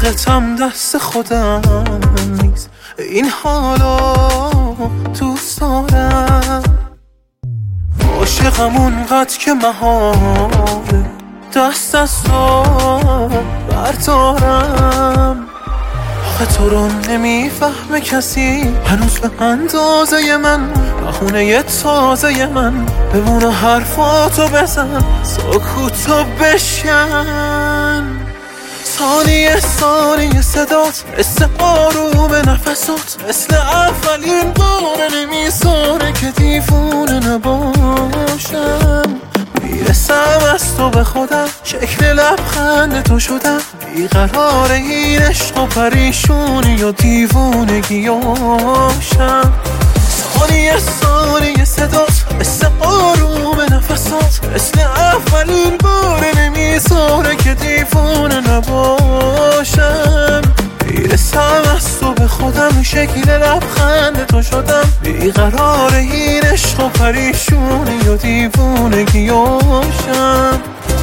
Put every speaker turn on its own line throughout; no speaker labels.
عشقتم دست خودم نیست، این حالا دوست دارم. عاشقم اونقدر که محاله دست از تو بردارم. آخه تو رو نمیفهمه کسی هنوز به اندازه من، بخونه تازه من بمونه حرفاتو بزن، سکوتو بشکن. ثانیه ثانیه صدات مثل آروم نفسات، مثل اولین بار نمیذاره که دیوونه نباشم. میرسم از تو به خودم، شکل لبخند تو شدم، بیقرار این عشق و پریشونی و دیوونگیاشم. ثانیه ثانیه صدات مثل آروم نفسات، مثل اولین بار نمیذاره که دیوونه نباشم. میرسم از تو به خودم، شکل لبخند تو شدم، بیقرار این عشق و پریشونی و دیوونگیاشم.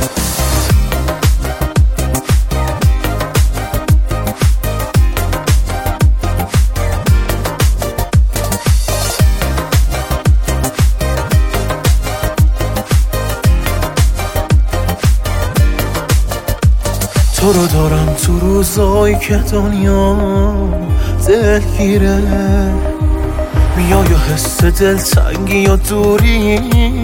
تو رو دارم تو روزایی که دنیا دلگیره، میای و حس دلتنگی یا دوری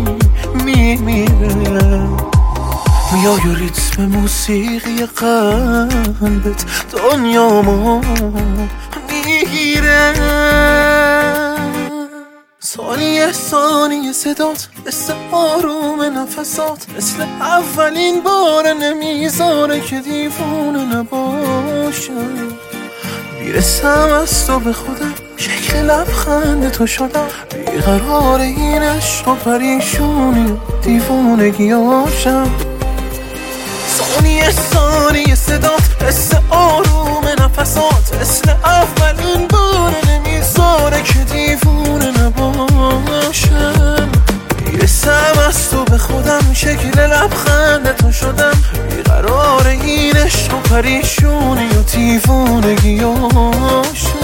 میمیره، میای و ریتم موسیقی قلبت دنیامو میگیره. ثانیه ثانیه صدات مثل آروم نفسات، مثل اولین بار نمیذاره که دیوونه نباشم. میرسم از تو به خودم، شکل لبخند تو شدم، بیقرار این عشق و پریشونی و دیوونگیاشم. ثانیه ثانیه صدات مثل آروم نفسات، مثل اولین بار نمیذاره که دیوونه نباشم. میرسم از تو به خودم، شکل لبخند تو شدم، بیقرار این عشق و پریشونی و دیوونگیاشم.